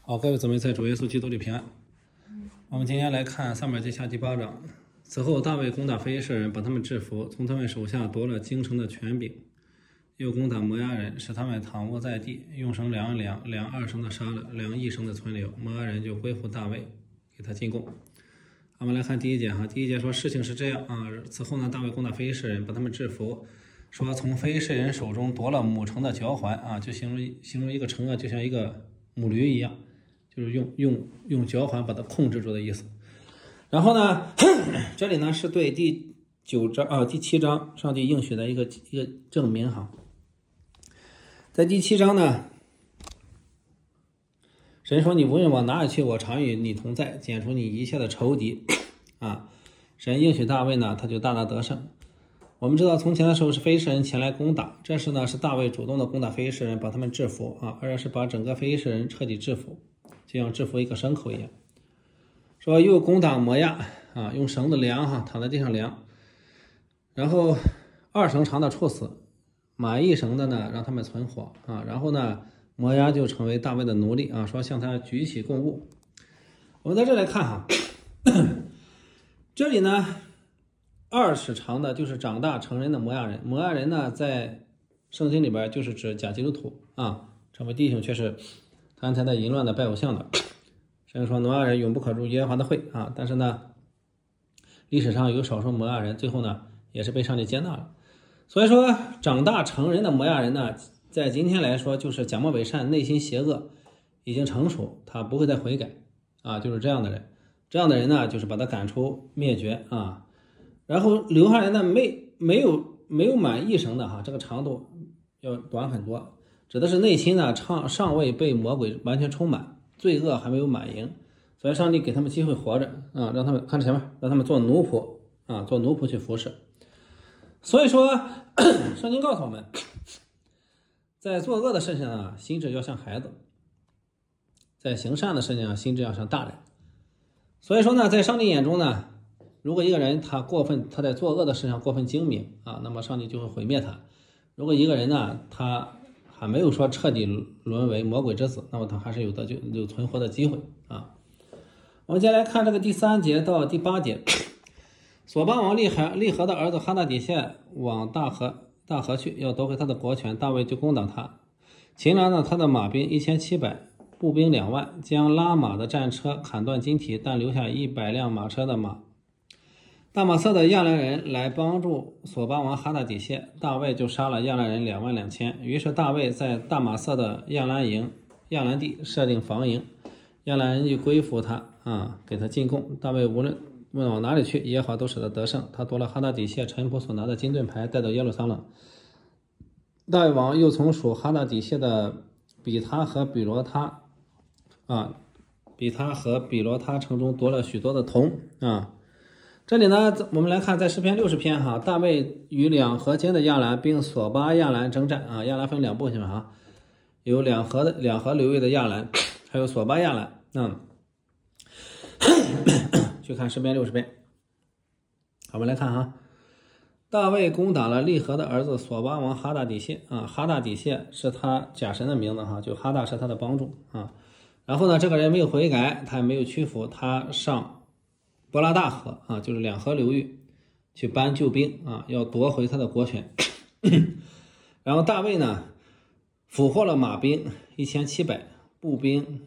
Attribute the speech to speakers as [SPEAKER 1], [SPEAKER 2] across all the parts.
[SPEAKER 1] 好，各位姊妹在主耶稣基督里平安。我们今天来看撒母耳记下第8章。此后，大卫攻打非利士人，把他们制服，从他们手下夺了京城的权柄，又攻打摩押人，使他们躺卧在地，用绳量2绳的杀了，21绳的存留。摩押人就归服大卫，给他进贡。我们来看第一节第一节说事情是这样此后呢，大卫攻打非利士人，把他们制服，说从非利士人手中夺了母城的脚环就形容一个城就像一个母驴一样，就是用脚环把它控制住的意思。然后呢，这里呢是对第7章上帝应许的一个证明在第7章呢，神说你无论往哪里去，我常与你同在，剪除你一切的仇敌神应许大卫呢，他就大大得胜。我们知道从前的时候是非利士人前来攻打，这时呢是大卫主动的攻打非利士人，把他们制服而是把整个非利士人彻底制服，就像制服一个牲口一样。说又攻打摩押用绳子量躺在地上量，然后2绳长的处死，满1绳的呢让他们存活然后呢摩押就成为大卫的奴隶说向他举起供物。我们在这里看这里呢2尺长的就是长大成人的摩押人。摩押人呢在圣经里边就是指假基督徒成为弟兄却是贪财的、淫乱的、拜偶像的。神说摩押人永不可入耶和华的会但是呢历史上有少数摩押人最后呢也是被上帝接纳了。所以说长大成人的摩押人呢，在今天来说就是假冒伪善、内心邪恶，已经成熟，他不会再悔改就是这样的人。这样的人呢就是把他赶出灭绝然后留下来呢没有满1绳的这个长度要短很多，指的是内心呢尚未被魔鬼完全充满，罪恶还没有满盈，所以上帝给他们机会活着让他们看前面，让他们做奴仆做奴仆去服侍。所以说圣经告诉我们，在作恶的事情上心智要像孩子，在行善的事情上心智要像大人。所以说呢，在上帝眼中呢，如果一个人他在作恶的事上过分精明那么上帝就会毁灭他。如果一个人呢他还没有说彻底沦为魔鬼之子，那么他还是有存活的机会我们接下来看这个第3节到第8节。索巴王利和的儿子哈大底谢往大河去，要夺回他的国权，大卫就攻打他，擒拿了他的马兵1700，步兵2万，将拉马的战车砍断筋体，但留下100辆马车的马。大马色的亚兰人来帮助索巴王哈大底谢，大卫就杀了亚兰人22000。于是大卫在大马色的亚兰地设定防营，亚兰人就归服他给他进贡。大卫无论往哪里去，耶和华都使他得胜。他夺了哈大底谢臣仆所拿的金盾牌，带到耶路撒冷。大卫王又从属哈大底谢的比他和比罗他城中夺了许多的铜这里呢我们来看在诗篇60篇大卫与2河间的亚兰并索巴亚兰征战亚兰分2部分有两河流域的亚兰，还有索巴亚兰去看诗篇60篇。好，我们来看大卫攻打了利和的儿子索巴王哈大底谢哈大底谢是他假神的名字就哈大是他的帮助然后呢这个人没有悔改，他也没有屈服，他上伯拉大河就是2河流域去搬救兵要夺回他的国权然后大卫呢俘获了马兵1700，步兵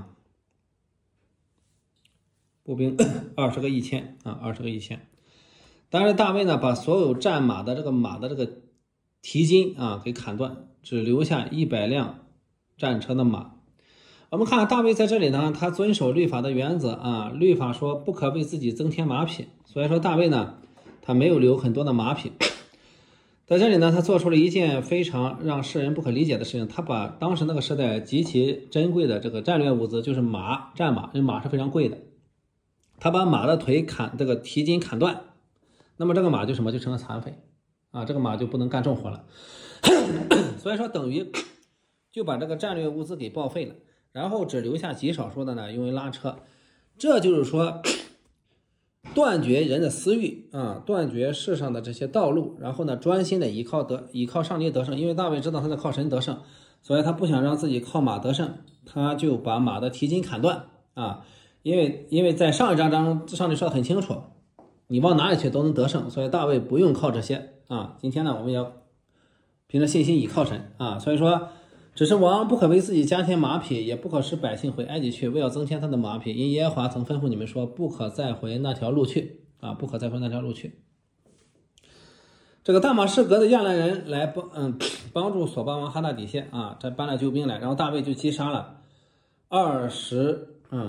[SPEAKER 1] 20个1000当然大卫呢把所有战马的这个蹄筋给砍断，只留下100辆战车的马。我们看大卫在这里呢，他遵守律法的原则律法说不可为自己增添马匹，所以说大卫呢他没有留很多的马匹。在这里呢他做出了一件非常让世人不可理解的事情，他把当时那个时代极其珍贵的这个战略物资，就是战马，因为马是非常贵的，他把马的腿这个蹄筋砍断，那么这个马就成了残废这个马就不能干重活了所以说等于就把这个战略物资给报废了，然后只留下极少数的呢用于拉车。这就是说断绝人的私欲断绝世上的这些道路，然后呢专心的依靠上帝得胜。因为大卫知道他在靠神得胜， 所以他不想让自己靠马得胜，他就把马的蹄筋砍断啊。因为在上一章上帝说的很清楚，你往哪里去都能得胜，所以大卫不用靠这些啊。今天呢，我们要凭着信心倚靠神啊。所以说，只是王不可为自己加添马匹，也不可使百姓回埃及去，为要增添他的马匹，因耶和华曾吩咐你们说，不可再回那条路去啊，不可再回那条路去。这个大马士革的亚兰人来帮助索巴王哈大底谢啊，这搬了救兵来，然后大卫就击杀了22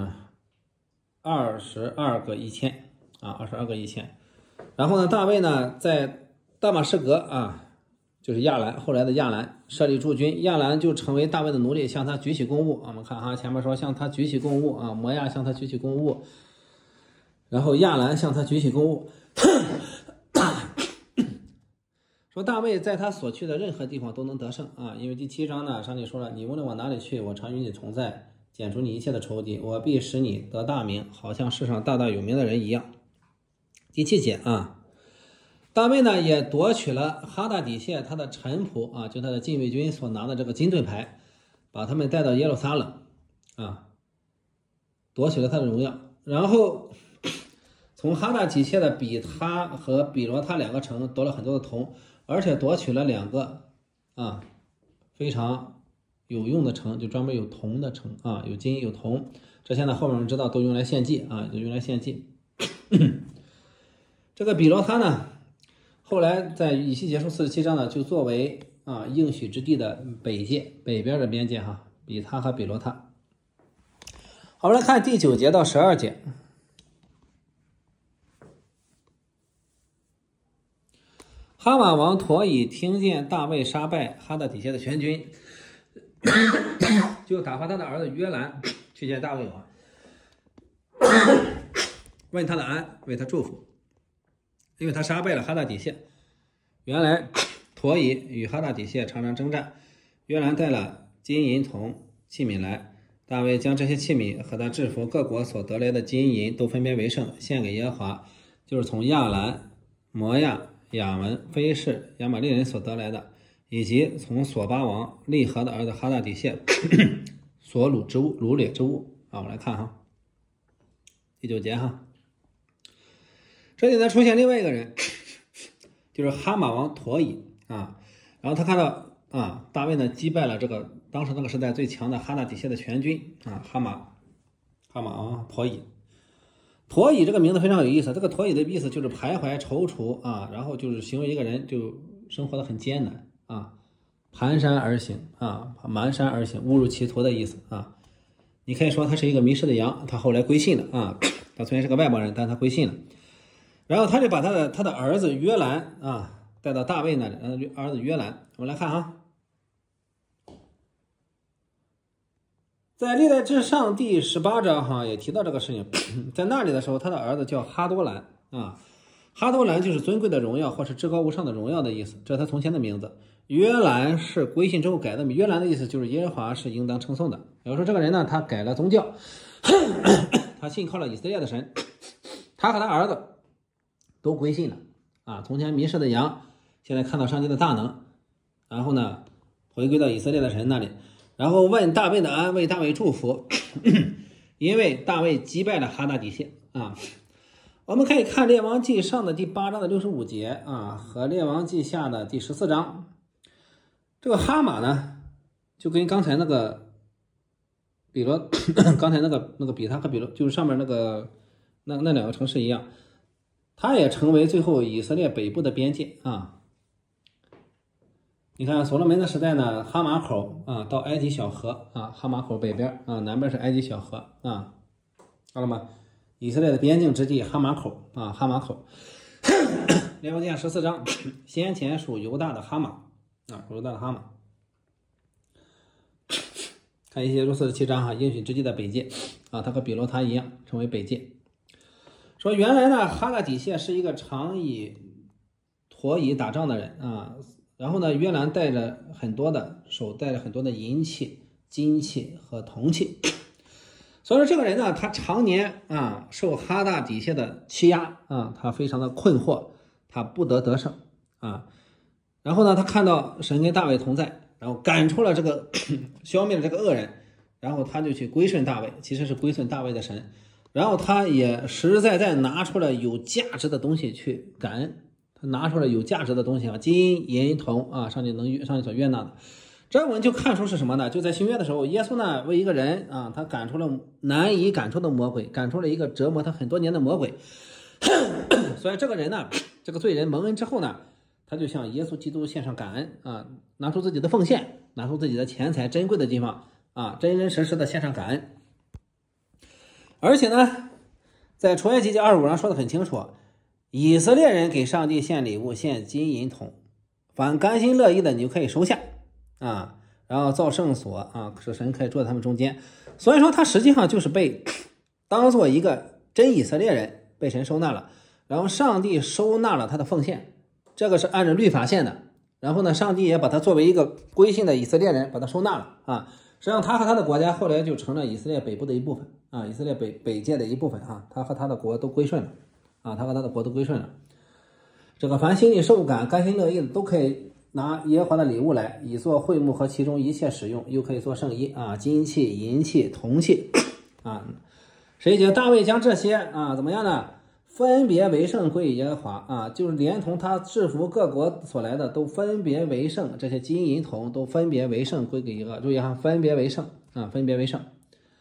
[SPEAKER 1] 个1000啊，22个1000。然后呢，大卫呢在大马士革啊，就是亚兰后来的亚兰设立驻军，亚兰就成为大卫的奴隶，向他举起公物。我们看哈，前面说向他举起公物啊，摩亚向他举起公物，然后亚兰向他举起公物。说大卫在他所去的任何地方都能得胜啊，因为第7章呢，上帝说了，你无论往哪里去，我常与你同在，剪除你一切的仇敌，我必使你得大名，好像世上大大有名的人一样。第7节啊，大卫呢也夺取了哈大底谢他的臣仆啊，就他的禁卫军所拿的这个金盾牌，把他们带到耶路撒冷啊，夺取了他的荣耀，然后从哈大底谢的比他和比罗他2个城夺了很多的铜，而且夺取了2个啊非常有用的城，就专门有铜的城啊，有金有铜，这些呢后面我们知道都用来献祭啊，就用来献祭。这个比罗他呢，后来在以西结书47章呢，就作为应许之地的北界，北边的边界哈，比他和比罗他。好，我们来看第9节到12节。哈马王陀以听见大卫杀败哈大底谢的全军，就打发他的儿子约兰去见大卫王，问他的安，为他祝福，因为他杀败了哈大底谢。原来陀以与哈大底谢常常征战，约兰带了金银铜器皿来，大卫将这些器皿和他制服各国所得来的金银都分别为圣，献给耶和华，就是从亚兰、摩亚、亚门、非士、亚玛利人所得来的，以及从索巴王利和的儿子哈大底谢所掳掠之物啊。我们来看哈，第9节哈，这里呢出现另外一个人，就是哈马王陀以啊。然后他看到大卫呢击败了这个当时那个时代最强的哈大底谢的全军啊，哈马王陀以。陀以这个名字非常有意思，这个陀以的意思就是徘徊踌躇啊，然后就是形容一个人就生活的很艰难啊，蹒跚而行啊，蹒跚而行，误入歧途的意思啊。你可以说他是一个迷失的羊，他后来归信了啊，他虽然是个外邦人，但他归信了。然后他就把他的儿子约兰啊带到大卫那里，儿子约兰，我们来看哈，在历代志上第18章哈也提到这个事情，在那里的时候，他的儿子叫哈多兰啊，哈多兰就是尊贵的荣耀或是至高无上的荣耀的意思，这是他从前的名字。约兰是归信之后改的名，约兰的意思就是耶和华是应当称颂的。比如说这个人呢，他改了宗教，他信靠了以色列的神，他和他儿子都归信了啊，从前迷失的羊现在看到上帝的大能，然后呢回归到以色列的神那里，然后问大卫的安，为大卫祝福，因为大卫击败了哈大底谢啊。我们可以看列王记上的第8章的65节啊，和列王记下的第14章。这个哈马呢，就跟刚才那个比罗，刚才那个比他和比罗，就是上面那2个城市一样，他也成为最后以色列北部的边界啊。你看所罗门的时代呢，哈马口啊到埃及小河啊，哈马口北边啊，南边是埃及小河啊，好了吗？以色列的边境之地哈马口啊，哈马口。列王记14章，先前属犹大的哈马啊，犹大的哈马。看以西结书47章哈，应许之地的北界啊，他和比罗他一样成为北界。说原来呢，哈大底谢是一个常以驮以打仗的人啊。然后呢，约兰带着很多的银器、金器和铜器，所以说这个人呢，他常年受哈大底谢的欺压啊，他非常的困惑，他不得胜啊。然后呢，他看到神跟大卫同在然后赶出了这个消灭了这个恶人，然后他就去归顺大卫，其实是归顺大卫的神，然后他也实实在在拿出了有价值的东西去感恩，他拿出了有价值的东西啊，金银铜啊，上帝所悦纳的。这我们就看出是什么呢？就在新约的时候，耶稣呢为一个人啊，他赶出了难以赶出的魔鬼，赶出了一个折磨他很多年的魔鬼。所以这个人呢，这个罪人蒙恩之后呢，他就向耶稣基督献上感恩啊，拿出自己的奉献，拿出自己的钱财珍贵的地方啊，真真实实的献上感恩。而且呢，在出埃及记25章说的很清楚，以色列人给上帝献礼物，献金银铜，凡甘心乐意的你就可以收下啊，然后造圣所啊，使神可以住在他们中间。所以说他实际上就是被当做一个真以色列人被神收纳了，然后上帝收纳了他的奉献，这个是按照律法献的。然后呢，上帝也把他作为一个归信的以色列人把他收纳了啊。实际上他和他的国家后来就成了以色列北部的一部分啊，以色列北界的一部分啊，他和他的国都归顺了啊，他和他的国都归顺了。这个凡心里受感甘心乐意的都可以拿耶和华的礼物来，以做会幕和其中一切使用，又可以做圣衣啊，金器、银器、铜器啊。谁觉大卫将这些啊怎么样呢？分别为圣归耶和华啊，就是连同他制服各国所来的都分别为圣，这些金银铜都分别为圣归给耶和华。注意哈，分别为圣啊，分别为圣。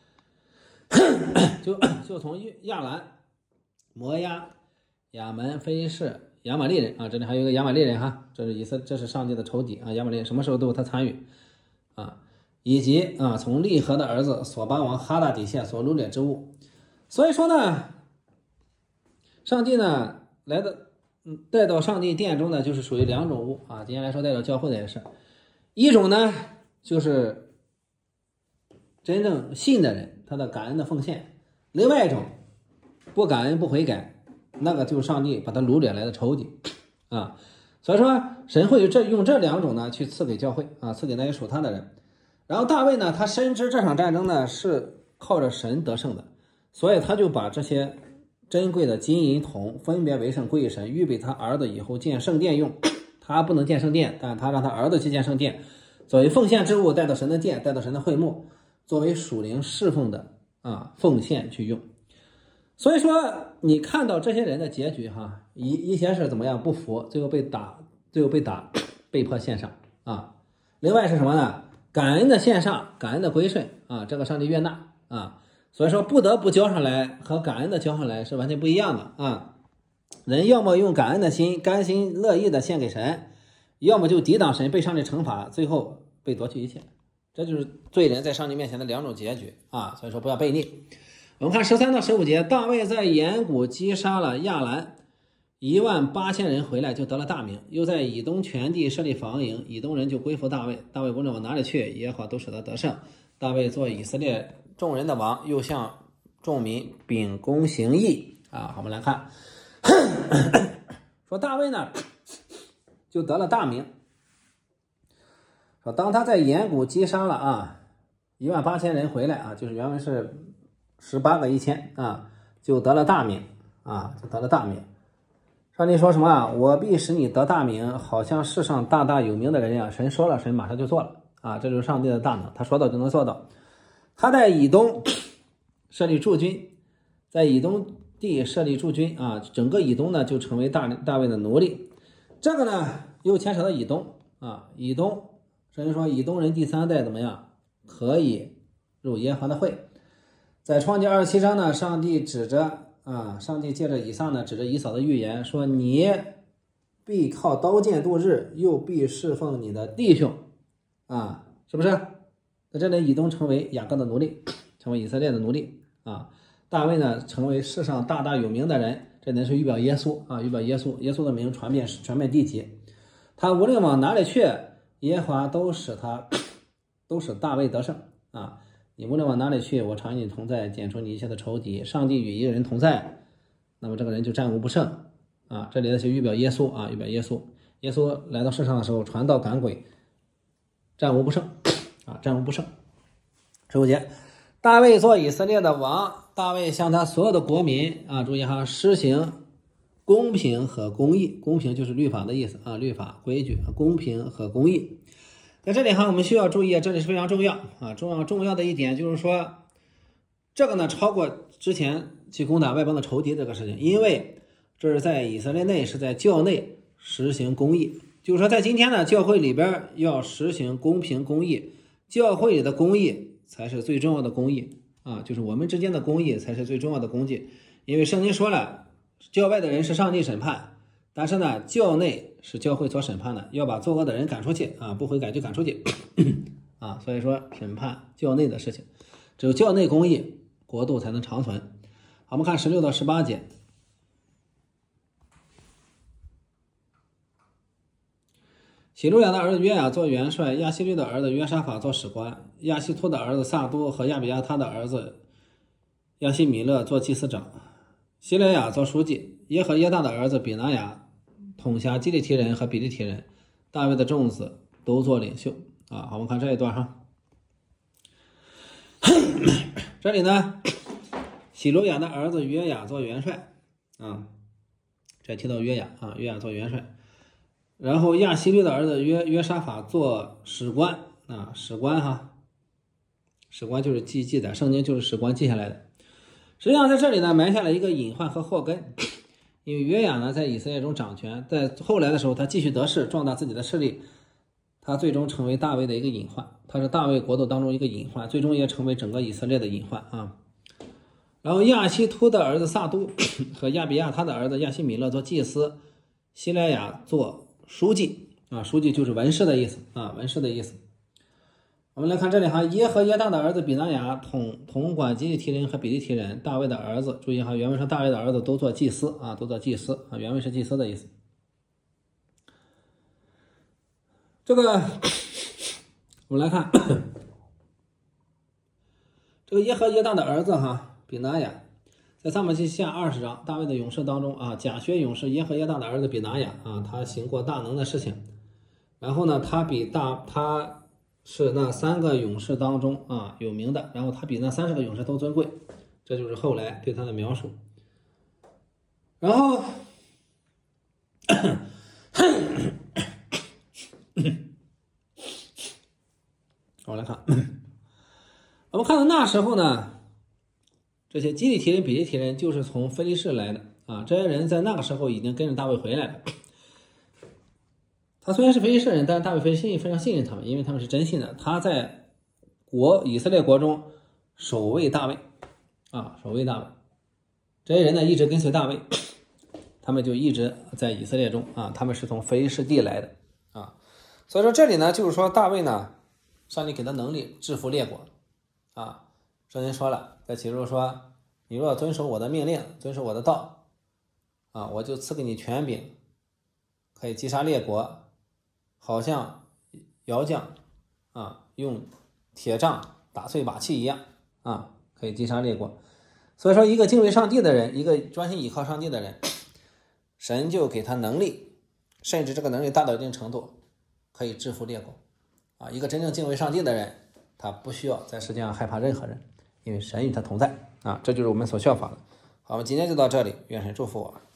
[SPEAKER 1] 就从亚兰、摩押、亚门、非士、亚玛利人啊，这里还有一个亚玛利人哈，这是上帝的仇敌啊，亚玛利人什么时候都有他参与啊，以及啊从利和的儿子索巴王哈大底下所掳掠之物。所以说呢，上帝呢带到上帝殿中呢，就是属于两种物啊。今天来说带到教会的也是，一种呢就是真正信的人他的感恩的奉献，另外一种不感恩不悔改，那个就是上帝把他掳掠来的仇敌啊。所以说神会用这两种呢去赐给教会啊，赐给那些属他的人。然后大卫呢，他深知这场战争呢是靠着神得胜的，所以他就把这些珍贵的金银铜分别为圣归于神，预备他儿子以后建圣殿用。他不能建圣殿，但他让他儿子去建圣殿，作为奉献之物带到神的殿，带到神的会幕，作为属灵侍奉的奉献去用。所以说你看到这些人的结局哈，一些是怎么样不服，最后被打，被迫献上啊。另外是什么呢？感恩的献上，感恩的归顺啊，这个上帝悦纳啊。所以说不得不交上来和感恩的交上来是完全不一样的啊。人要么用感恩的心甘心乐意的献给神，要么就抵挡神被上帝惩罚，最后被夺去一切。这就是罪人在上帝面前的两种结局啊。所以说不要悖逆。我们看13到15节，大卫在岩谷击杀了亚兰18000人，回来就得了大名，又在以东全地设立防营，以东人就归服大卫，大卫无论往哪里去，耶和华都使他得胜。大卫做以色列众人的王，又向众民秉公行义啊。我们来看说大卫呢就得了大名，说当他在岩谷击杀了18000人回来啊，就是原文是18个1000啊，就得了大名啊，就得了大名。上帝说什么我必使你得大名，好像世上大大有名的人一样。神说了，神马上就做了啊，这就是上帝的大能，他说到就能做到。他在以东设立驻军，在以东地设立驻军啊，整个以东呢就成为大卫的奴隶。这个呢又牵扯到以东啊，以东神说以东人第3代怎么样可以入耶和华的会。在创世27章呢，上帝借着以撒呢指着以扫的预言说，你必靠刀剑度日，又必侍奉你的弟兄啊，是不是？在这里以东成为雅各的奴隶，成为以色列的奴隶啊。大卫呢成为世上大大有名的人，这里是预表耶稣啊，预表耶稣的名传遍地极。他无论往哪里去，耶和华都使大卫得胜啊。你无论往哪里去，我常与你同在，剪除你一切的仇敌。上帝与一个人同在，那么这个人就战无不胜啊。这里的是预表耶稣啊，预表耶稣。耶稣来到世上的时候，传道赶鬼，战无不胜啊，战无不胜。15节，大卫做以色列的王，大卫向他所有的国民啊，注意哈，施行公平和公义。公平就是律法的意思啊，律法规矩，公平和公义。 在这里哈，我们需要注意，这里是非常重要啊，重要的一点就是说，这个呢超过之前去攻打外邦的仇敌这个事情，因为这是在以色列内，是在教内实行公义，就是说在今天呢，教会里边要实行公平公义，教会里的公义才是最重要的公义啊，就是我们之间的公义才是最重要的公义，因为圣经说了，教外的人是上帝审判。但是呢，教内是教会所审判的，要把作恶的人赶出去啊，不悔改就赶出去啊。所以说，审判教内的事情，只有教内公义，国度才能长存。好，我们看16到18节。喜路亚的儿子约雅做元帅，亚希律的儿子约沙法做史官，亚希突的儿子撒都和亚比亚他的儿子亚希米勒做祭司长，希莱亚做书记，耶和耶大的儿子比拿雅统辖基利提人和比利提人，大卫的众子都做领袖啊。好，我们看这一段哈，这里呢，喜罗亚的儿子约雅做元帅啊，这提到约雅啊，约雅做元帅，然后亚希律的儿子约沙法做史官啊，史官哈，史官就是记载，圣经就是史官记下来的。实际上在这里呢，埋下了一个隐患和祸根。因为约雅呢在以色列中掌权，在后来的时候他继续得势，壮大自己的势力，他最终成为大卫的一个隐患，他是大卫国度当中一个隐患，最终也成为整个以色列的隐患啊。然后亚希突的儿子撒都和亚比亚他的儿子亚希米勒做祭司，希莱亚做书记啊，书记就是文士的意思啊，文士的意思。我们来看这里哈，耶和耶大的儿子比拿雅统管基利提人和比利提人，大卫的儿子，注意哈，原文说大卫的儿子都做祭司啊，都做祭司啊，原文是祭司的意思。这个我们来看这个耶和耶大的儿子哈，比拿雅，在撒母耳记下20章大卫的勇士当中啊，甲薛勇士耶和耶大的儿子比拿雅啊，他行过大能的事情，然后呢，他是那3个勇士当中啊有名的，然后他比那30个勇士都尊贵，这就是后来对他的描述。然后我来看，我们看到那时候呢，这些基利提人、比利提人就是从非利士来的啊，这些人在那个时候已经跟着大卫回来了。他虽然是非利士人，但是大卫非常信任他们，因为他们是真信的。他在以色列国中守卫大卫啊，守卫大卫。这些人呢一直跟随大卫，他们就一直在以色列中啊，他们是从非利士地来的啊。所以说这里呢就是说大卫呢，上帝给他能力制服列国啊。圣经说了，在启示录说，你若遵守我的命令，遵守我的道啊，我就赐给你权柄，可以击杀列国。好像窑匠啊用铁杖打碎瓦器一样啊，可以击杀列国。所以说一个敬畏上帝的人，一个专心倚靠上帝的人，神就给他能力，甚至这个能力大到一定程度可以制服列国啊。一个真正敬畏上帝的人，他不需要在世界上害怕任何人，因为神与他同在啊，这就是我们所效法的。好，我们今天就到这里，愿神祝福我。